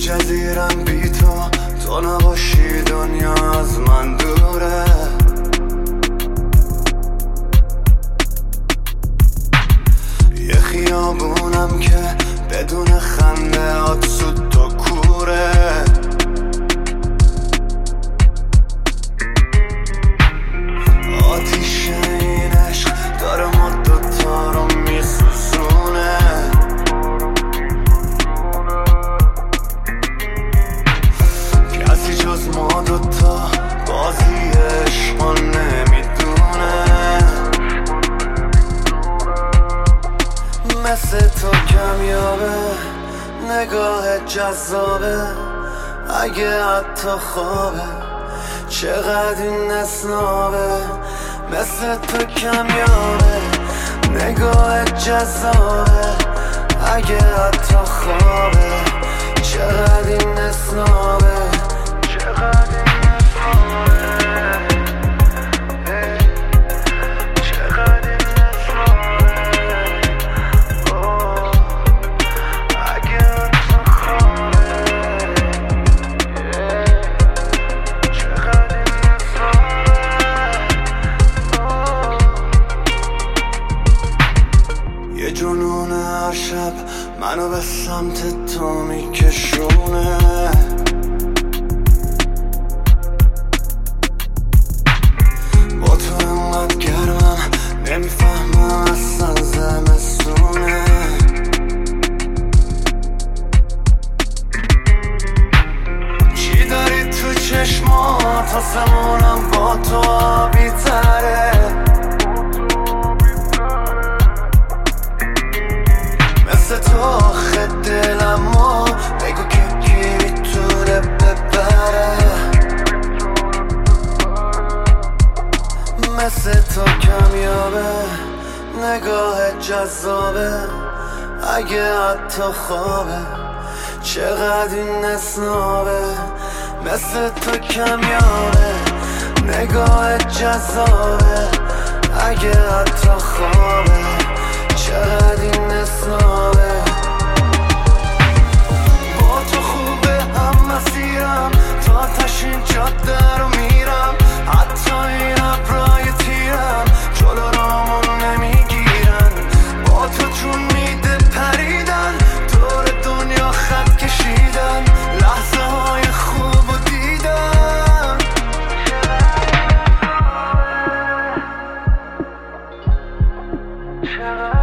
جزیرم بی تو نباشی دنیا از من دوره. یه خیابونم که بدون خنده هات سود تو کوره. آتیش این عشق داره ما دوتا رو میسوزونه. کسی جز ما دوتا بازی عشقا نمیدونه. مثل تو کمیابه نگاه جذابه، اگه حتی خوابه چقدر این اسنابه. مثل تو کمیابه نگاه جذابه، اگه حتی خوابه چقدر این اسنابه. یه جنون هر شب منو به سمت تو میکشونه. با تو انقدر گرمم نمیفهمم اصلا زمستونه. چی داری تو چشمات آسمونم با تو آبی تره. مثل تو آخه دلمو بگو که کی میتونه ببره. مثل تو کمیابه نگاه جذابه، اگه حتی خوابه چقدر این اسنابه. مثل تو کمیابه نگاه جذابه، اگه حتی خوابه چقدر این اسنابه. با تو خوبه هم مسیرم تا تشین جاده رو میرم. حتی این ابرای تیرم جلو رامون نمیگیرن. با تو جون میده پریدن دور دنیا خط کشیدن. لحظه های خوب و دیدن چقدر